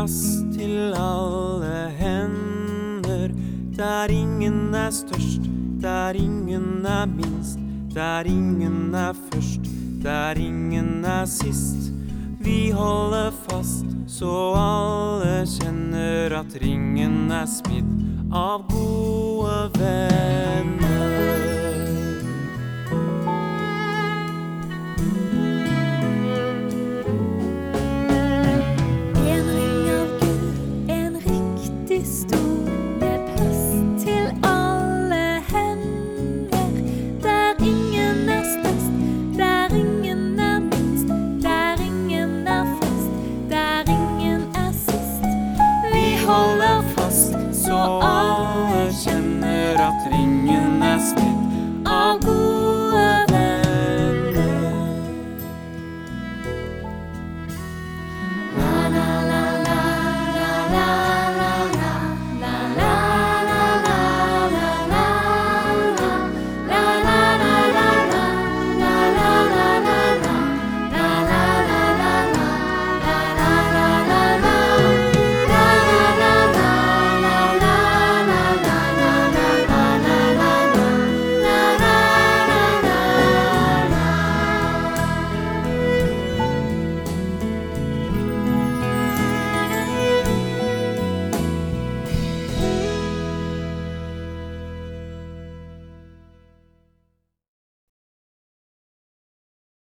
plass til alle hender, der ingen størst, der ingen minst, der ingen først, der ingen sist. Vi holder fast, så alle kjenner at ringen smidd av gode venner. En ring av gull, en riktig stor, med plass til alle hender, der ingen størst, der ingen minst, der ingen først, der ingen sist. Vi holder fast, så alle kjenner at ringen smidd